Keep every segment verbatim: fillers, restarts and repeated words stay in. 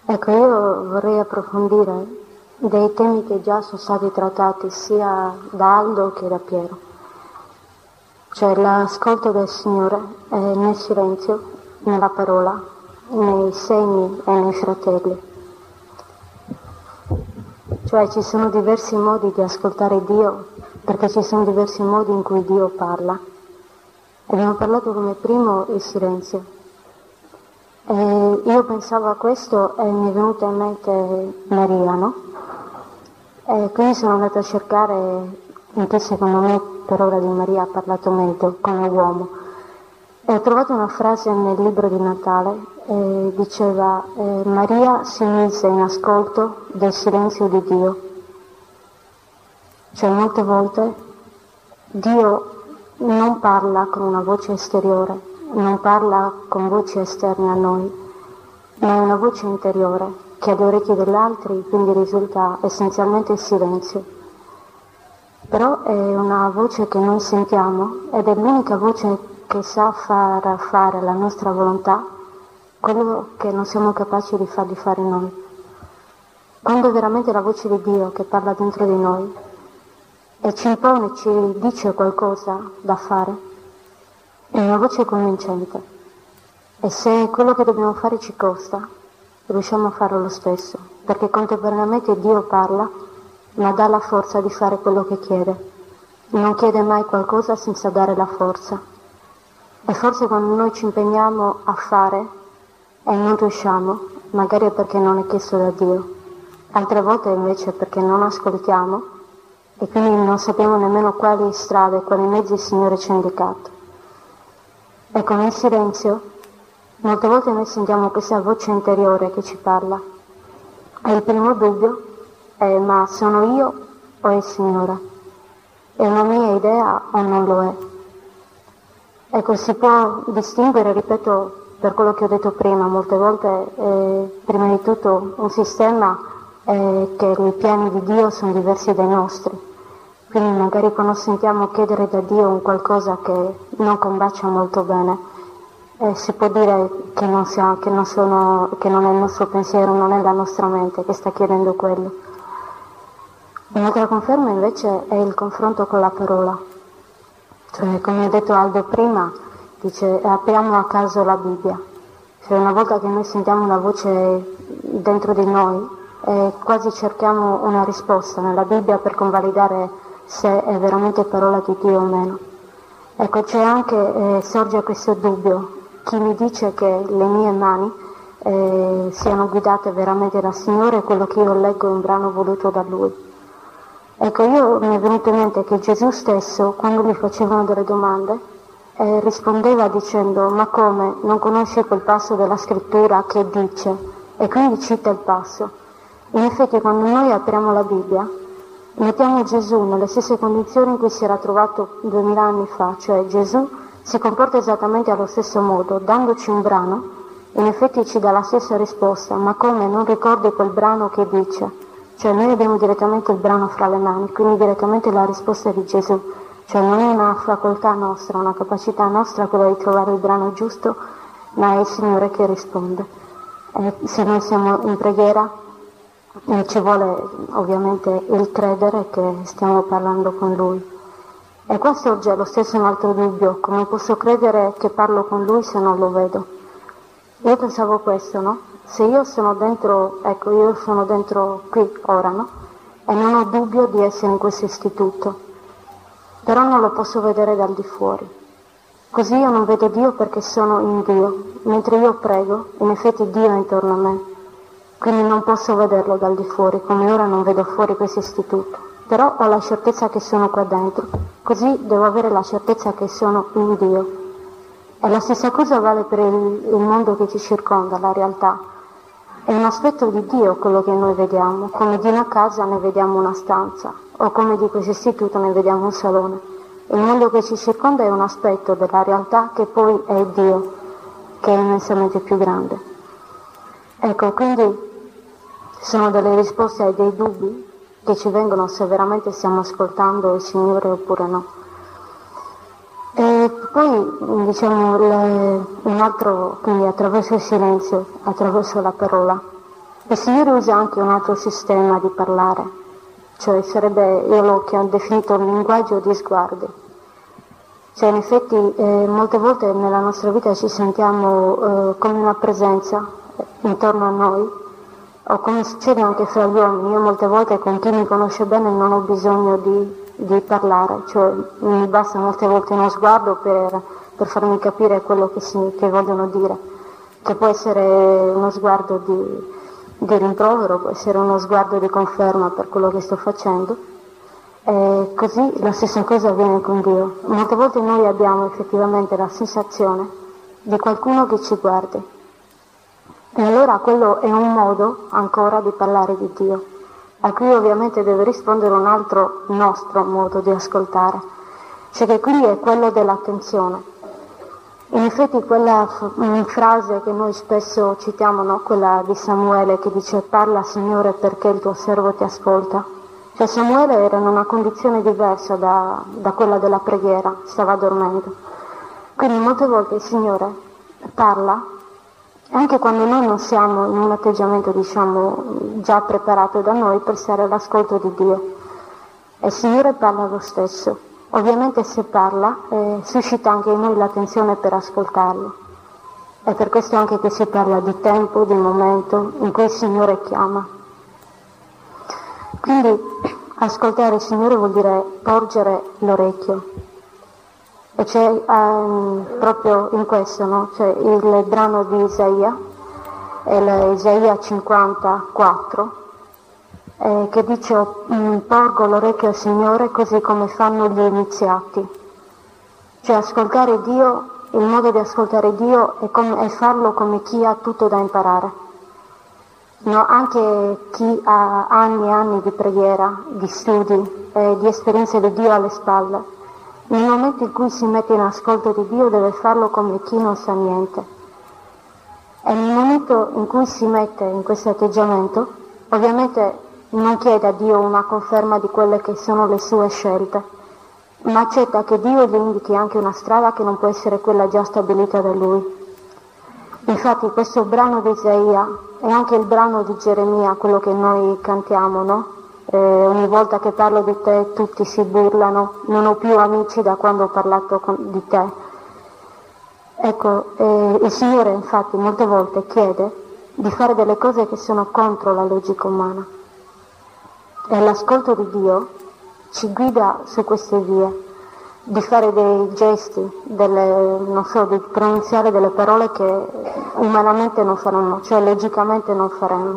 Ecco, io vorrei approfondire dei temi che già sono stati trattati sia da Aldo che da Piero, cioè l'ascolto del Signore eh, nel silenzio, nella parola, nei segni e nei fratelli. Cioè ci sono diversi modi di ascoltare Dio, perché ci sono diversi modi in cui Dio parla. Abbiamo parlato come primo il silenzio. E io pensavo a questo e mi è venuta in mente Maria, no? E quindi sono andata a cercare in che secondo me per ora di Maria ha parlato meglio come uomo. E ho trovato una frase nel libro di Natale, e diceva eh, Maria si mise in ascolto del silenzio di Dio. Cioè molte volte Dio non parla con una voce esteriore, non parla con voci esterne a noi, ma è una voce interiore che ha le orecchie degli altri, quindi risulta essenzialmente il silenzio. Però è una voce che noi sentiamo ed è l'unica voce che sa far fare alla nostra volontà quello che non siamo capaci di fargli fare noi. Quando è veramente la voce di Dio che parla dentro di noi e ci impone, ci dice qualcosa da fare, è una voce convincente. E se quello che dobbiamo fare ci costa, riusciamo a farlo lo stesso, perché contemporaneamente Dio parla, ma dà la forza di fare quello che chiede. Non chiede mai qualcosa senza dare la forza. E forse quando noi ci impegniamo a fare e non riusciamo, magari è perché non è chiesto da Dio. Altre volte invece è perché non ascoltiamo e quindi non sappiamo nemmeno quali strade, quali mezzi il Signore ci ha indicato. Ecco, nel silenzio, molte volte noi sentiamo questa voce interiore che ci parla. E il primo dubbio è: ma sono io o è il Signore? È una mia idea o non lo è? Ecco, si può distinguere, ripeto, per quello che ho detto prima, molte volte, eh, prima di tutto, un sistema è che i piani di Dio sono diversi dai nostri. Quindi magari quando sentiamo chiedere da Dio un qualcosa che non combacia molto bene, eh, si può dire che non, sia, che, non sono, che non è il nostro pensiero, non è la nostra mente che sta chiedendo quello. Un'altra conferma invece è il confronto con la parola. Cioè, come ha detto Aldo prima, dice apriamo a caso la Bibbia. Cioè, una volta che noi sentiamo una voce dentro di noi, eh, quasi cerchiamo una risposta nella Bibbia per convalidare se è veramente parola di Dio o meno. Ecco, c'è anche, eh, sorge questo dubbio: chi mi dice che le mie mani eh, siano guidate veramente dal Signore è quello che io leggo in un brano voluto da Lui. Ecco, io mi è venuto in mente che Gesù stesso, quando gli facevano delle domande, eh, rispondeva dicendo: ma come, non conosce quel passo della scrittura che dice? E quindi cita il passo. In effetti quando noi apriamo la Bibbia, mettiamo Gesù nelle stesse condizioni in cui si era trovato duemila anni fa, cioè Gesù si comporta esattamente allo stesso modo, dandoci un brano, in effetti ci dà la stessa risposta: ma come, non ricordi quel brano che dice? Cioè noi abbiamo direttamente il brano fra le mani, quindi direttamente la risposta di Gesù. Cioè non è una facoltà nostra, una capacità nostra quella di trovare il brano giusto, ma è il Signore che risponde. E se noi siamo in preghiera, E ci vuole ovviamente il credere che stiamo parlando con Lui. E qua sorge lo stesso un altro dubbio: come posso credere che parlo con Lui se non lo vedo? Io pensavo questo, no? Se io sono dentro, ecco, io sono dentro qui, ora, no? E non ho dubbio di essere in questo istituto, però non lo posso vedere dal di fuori. Così io non vedo Dio perché sono in Dio. Mentre io prego, in effetti Dio è intorno a me. Quindi non posso vederlo dal di fuori, come ora non vedo fuori questo istituto. Però ho la certezza che sono qua dentro, così devo avere la certezza che sono in Dio. E la stessa cosa vale per il, il mondo che ci circonda, la realtà. È un aspetto di Dio quello che noi vediamo, come di una casa ne vediamo una stanza, o come di questo istituto ne vediamo un salone. Il mondo che ci circonda è un aspetto della realtà che poi è Dio, che è immensamente più grande. Ecco, quindi sono delle risposte ai dei dubbi che ci vengono se veramente stiamo ascoltando il Signore oppure no. E poi diciamo le, un altro, quindi attraverso il silenzio, attraverso la parola, il Signore usa anche un altro sistema di parlare, cioè sarebbe, io l'ho definito un linguaggio di sguardi. Cioè in effetti eh, molte volte nella nostra vita ci sentiamo eh, come una presenza intorno a noi, o come succede anche fra gli uomini. Io molte volte con chi mi conosce bene non ho bisogno di, di parlare, cioè mi basta molte volte uno sguardo per, per farmi capire quello che, si, che vogliono dire, che può essere uno sguardo di di rimprovero, può essere uno sguardo di conferma per quello che sto facendo, e così la stessa cosa avviene con Dio. Molte volte noi abbiamo effettivamente la sensazione di qualcuno che ci guardi, e allora quello è un modo ancora di parlare di Dio, a cui ovviamente deve rispondere un altro nostro modo di ascoltare, cioè che quindi è quello dell'attenzione. In effetti quella f- frase che noi spesso citiamo, no? Quella di Samuele che dice parla Signore perché il tuo servo ti ascolta. Cioè Samuele era in una condizione diversa da, da quella della preghiera, stava dormendo. Quindi molte volte il Signore parla, anche quando noi non siamo in un atteggiamento diciamo già preparato da noi per stare all'ascolto di Dio. E il Signore parla lo stesso. Ovviamente se parla eh, suscita anche in noi l'attenzione per ascoltarlo. È per questo anche che si parla di tempo, di momento in cui il Signore chiama. Quindi ascoltare il Signore vuol dire porgere l'orecchio. E c'è um, proprio in questo, no? C'è il brano di Isaia, è Isaia cinquantaquattro, Eh, che dice porgo l'orecchio al Signore così come fanno gli iniziati. Cioè ascoltare Dio, il modo di ascoltare Dio è, com- è farlo come chi ha tutto da imparare. No, anche chi ha anni e anni di preghiera, di studi, eh, di esperienze di Dio alle spalle, nel momento in cui si mette in ascolto di Dio deve farlo come chi non sa niente. E nel momento in cui si mette in questo atteggiamento, ovviamente non chiede a Dio una conferma di quelle che sono le sue scelte, ma accetta che Dio gli indichi anche una strada che non può essere quella già stabilita da Lui. Infatti questo brano di Isaia è anche il brano di Geremia, quello che noi cantiamo, no? Eh, ogni volta che parlo di te tutti si burlano, non ho più amici da quando ho parlato con, di te. Ecco, eh, il Signore infatti molte volte chiede di fare delle cose che sono contro la logica umana. E l'ascolto di Dio ci guida su queste vie, di fare dei gesti, delle, non so, di pronunziare delle parole che umanamente non faremmo, cioè logicamente non faremmo,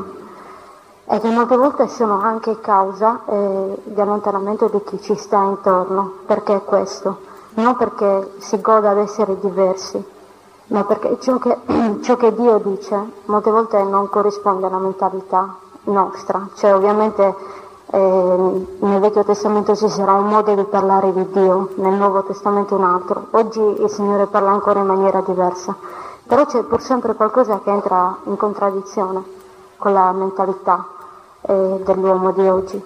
e che molte volte sono anche causa eh, di allontanamento di chi ci sta intorno. Perché questo? Non perché si goda ad essere diversi, ma perché ciò che, ciò che Dio dice molte volte non corrisponde alla mentalità nostra, cioè ovviamente Eh, nel Vecchio Testamento ci sarà un modo di parlare di Dio, nel Nuovo Testamento un altro. Oggi il Signore parla ancora in maniera diversa, però c'è pur sempre qualcosa che entra in contraddizione con la mentalità eh, dell'uomo di oggi.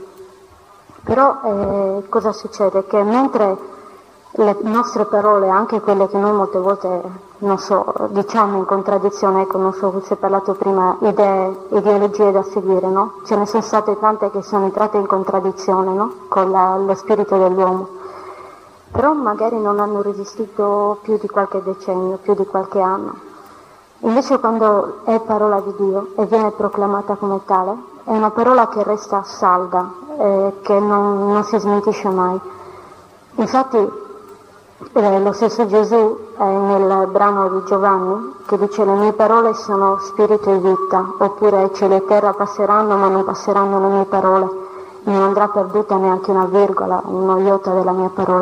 Però eh, cosa succede? Che mentre le nostre parole, anche quelle che noi molte volte, non so, diciamo in contraddizione, ecco, non so, si è parlato prima, idee, ideologie da seguire, no? Ce ne sono state tante che sono entrate in contraddizione, no? Con la, lo spirito dell'uomo. Però magari non hanno resistito più di qualche decennio, più di qualche anno. Invece quando è parola di Dio e viene proclamata come tale, è una parola che resta salda, eh, che non, non si smentisce mai. Infatti, Eh, lo stesso Gesù è nel brano di Giovanni che dice le mie parole sono spirito e vita, oppure cielo e terra passeranno ma non passeranno le mie parole, non andrà perduta neanche una virgola, uno iota della mia parola.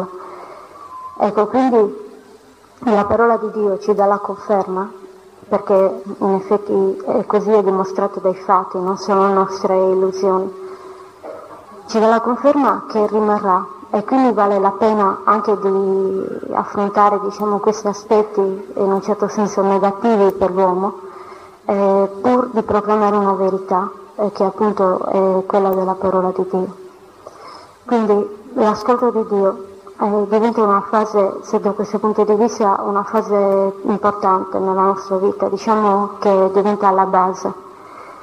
Ecco, quindi la parola di Dio ci dà la conferma, perché in effetti è così, è dimostrato dai fatti, non sono nostre illusioni, ci dà la conferma che rimarrà. E quindi vale la pena anche di affrontare, diciamo, questi aspetti in un certo senso negativi per l'uomo, eh, pur di proclamare una verità, eh, che appunto è quella della parola di Dio. Quindi l'ascolto di Dio eh, diventa una fase, se da questo punto di vista, una fase importante nella nostra vita, diciamo che diventa la base.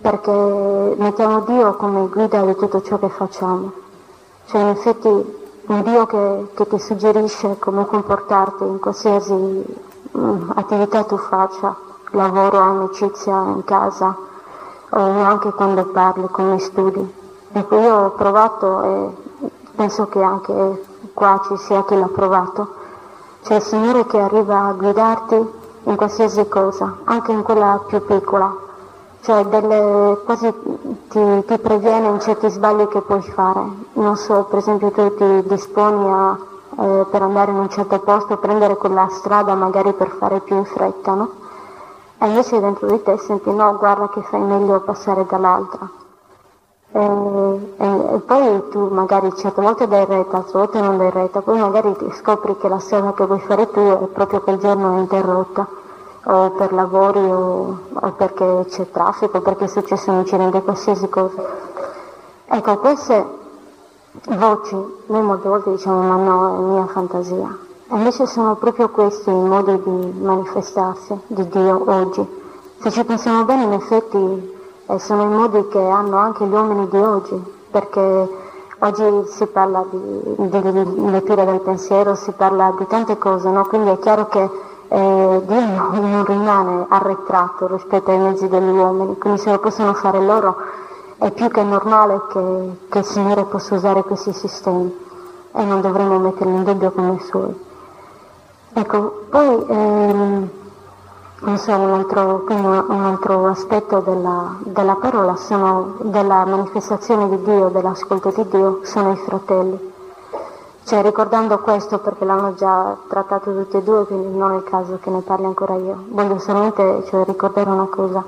perché mettiamo Dio come guida di tutto ciò che facciamo. Cioè in effetti un Dio che, che ti suggerisce come comportarti in qualsiasi mh, attività tu faccia, lavoro, amicizia, in casa, o anche quando parli, come studi. Ecco, io ho provato e penso che anche qua ci sia chi l'ha provato. C'è il Signore che arriva a guidarti in qualsiasi cosa, anche in quella più piccola. Cioè delle, quasi ti, ti previene in certi sbagli che puoi fare. Non so, per esempio tu ti disponi a, eh, per andare in un certo posto, prendere quella strada magari per fare più in fretta, no? E invece dentro di te senti no, guarda che fai meglio passare dall'altra. E, e, e poi tu magari certe volte dai retta, altre volte non dai retta, poi magari ti scopri che la strada che vuoi fare tu è proprio quel giorno interrotta, o per lavori o, o perché c'è traffico, perché è successo un incidente, qualsiasi cosa. Ecco, queste voci noi molte volte diciamo ma no, è mia fantasia. E invece sono proprio questi i modi di manifestarsi di Dio oggi. Se ci pensiamo bene, in effetti eh, sono i modi che hanno anche gli uomini di oggi, perché oggi si parla di, di lettura del pensiero, si parla di tante cose, no? Quindi è chiaro che eh, Dio non rimane arretrato rispetto ai mezzi degli uomini, quindi se lo possono fare loro è più che normale che, che il Signore possa usare questi sistemi e non dovremmo metterli in dubbio come i suoi. Ecco, poi ehm, non so, un altro, un altro aspetto della, della parola, sono, della manifestazione di Dio, dell'ascolto di Dio, sono i fratelli. Cioè ricordando questo, perché l'hanno già trattato tutti e due, quindi non è il caso che ne parli ancora io, voglio solamente cioè, ricordare una cosa.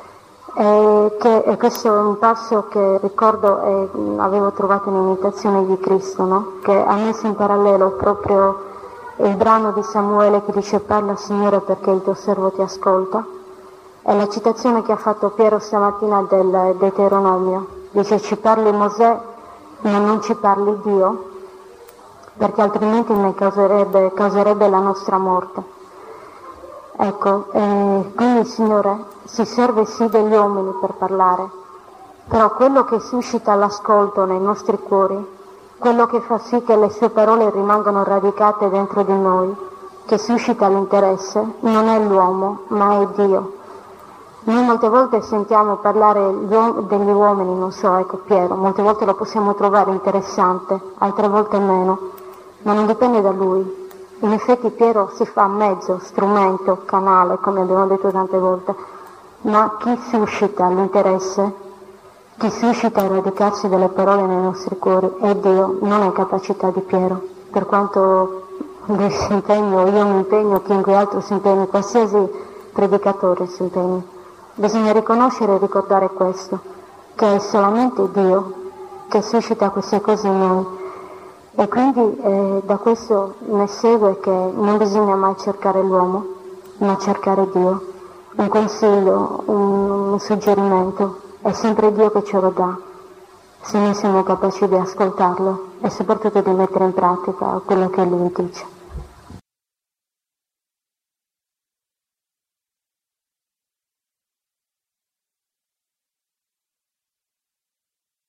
E che, e questo è un passo che ricordo e avevo trovato in imitazione di Cristo, no? Che ha messo in parallelo proprio il brano di Samuele che dice parla Signore perché il tuo servo ti ascolta, e la citazione che ha fatto Piero stamattina del Deuteronomio, dice ci parli Mosè ma non ci parli Dio, perché altrimenti ne causerebbe, causerebbe la nostra morte. Ecco, eh, quindi il Signore si serve sì degli uomini per parlare, però quello che suscita l'ascolto nei nostri cuori, quello che fa sì che le sue parole rimangano radicate dentro di noi, che suscita l'interesse, non è l'uomo, ma è Dio. Noi molte volte sentiamo parlare degli uomini, non so, ecco Piero, molte volte lo possiamo trovare interessante, altre volte meno, ma non dipende da lui. In effetti Piero si fa mezzo, strumento, canale, come abbiamo detto tante volte, ma chi suscita l'interesse, chi suscita il radicarsi delle parole nei nostri cuori è Dio, non è capacità di Piero. Per quanto lui si impegna, io mi impegno, chiunque altro si impegni, qualsiasi predicatore si impegni. Bisogna riconoscere e ricordare questo, che è solamente Dio che suscita queste cose in noi. E quindi eh, da questo ne segue che non bisogna mai cercare l'uomo, ma cercare Dio. Un consiglio, un, un suggerimento, è sempre Dio che ce lo dà, se noi siamo capaci di ascoltarlo e soprattutto di mettere in pratica quello che Lui dice.